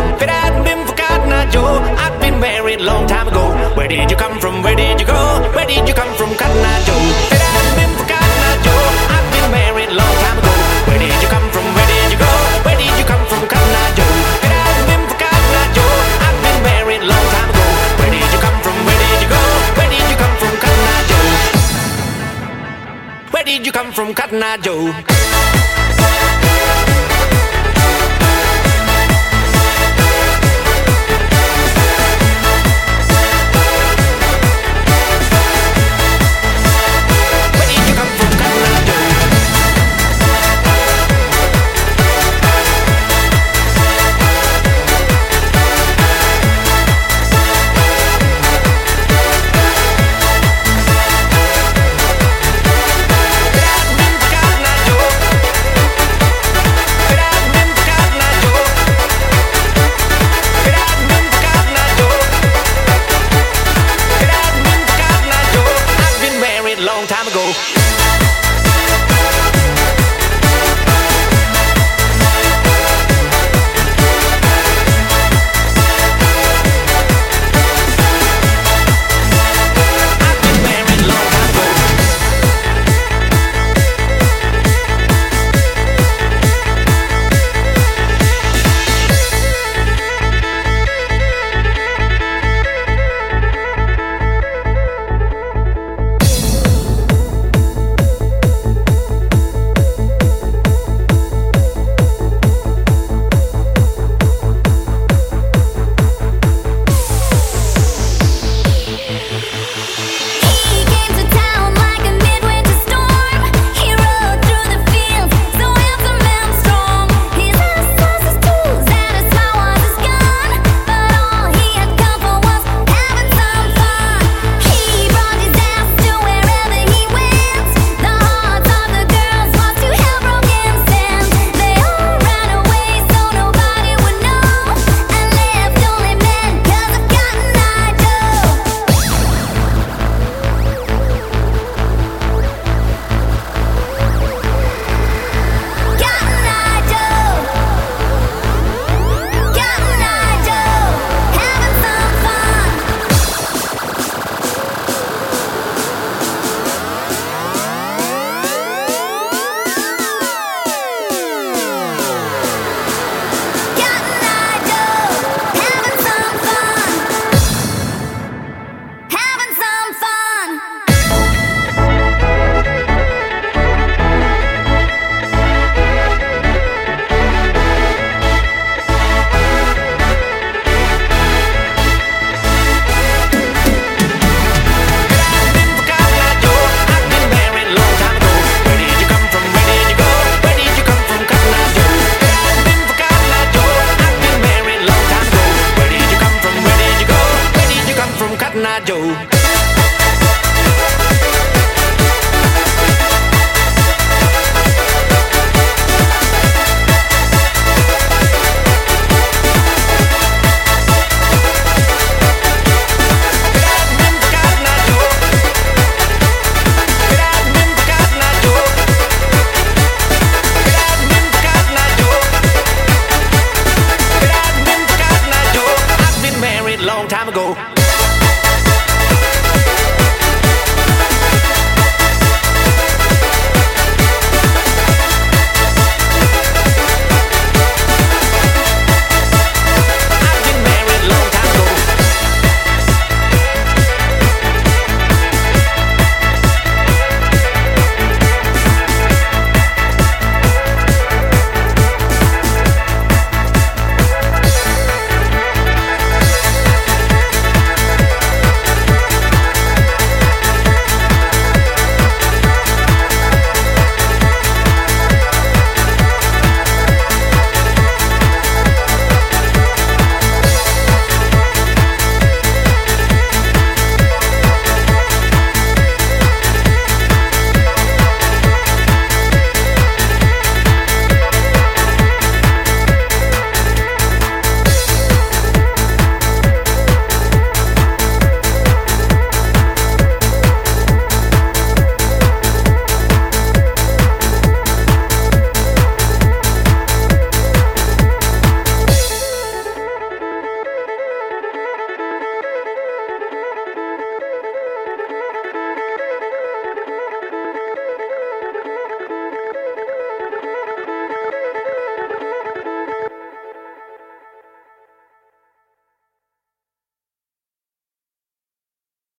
If it hadn't been for Cotton Eye Joe, I'd been married a long time ago. Where did you come from? Where did you go? Where did you come from, Cotton Eye Joe? If it hadn't been for Cotton Eye Joe, I'd been married a long time ago. Where did you come from? Where did you go? Where did you come from, Cotton Eye Joe? If it hadn't been for Cotton Eye Joe, I'd been married a long time ago. Where did you come from? Where did you go? Where did you come from, Cotton Eye Joe? Where did you come from, Cotton Eye Joe? Long time ago. Cotton Eye Joe. Long time ago.